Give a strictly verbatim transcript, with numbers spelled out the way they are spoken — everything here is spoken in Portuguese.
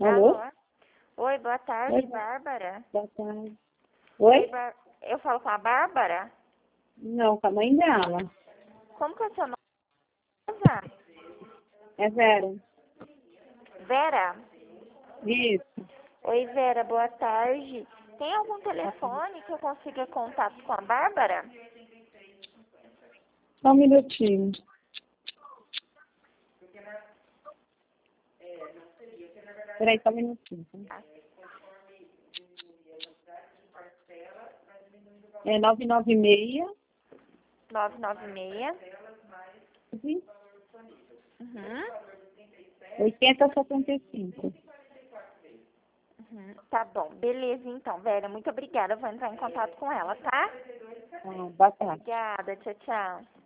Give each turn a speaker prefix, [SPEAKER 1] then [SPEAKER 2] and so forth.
[SPEAKER 1] Alô?
[SPEAKER 2] Alô? Oi, boa tarde,
[SPEAKER 1] Oi,
[SPEAKER 2] Bárbara.
[SPEAKER 1] boa tarde.
[SPEAKER 2] Oi,
[SPEAKER 1] Oi?
[SPEAKER 2] Bar... Eu falo com a Bárbara?
[SPEAKER 1] Não, com a mãe dela.
[SPEAKER 2] Como que é o seu nome? Rosa?
[SPEAKER 1] É Vera.
[SPEAKER 2] Vera?
[SPEAKER 1] Isso.
[SPEAKER 2] Oi, Vera, boa tarde. Tem algum telefone que eu consiga contato com a Bárbara?
[SPEAKER 1] Só um minutinho. Peraí, só um minutinho. Tá? É nove nove seis.
[SPEAKER 2] nove nove seis. Uhum.
[SPEAKER 1] oitenta setenta e cinco.
[SPEAKER 2] Uhum. Tá bom, beleza então, Vera. Muito obrigada. Eu vou entrar em contato com ela, tá?
[SPEAKER 1] Ah, boa tarde.
[SPEAKER 2] Obrigada, tchau, tchau.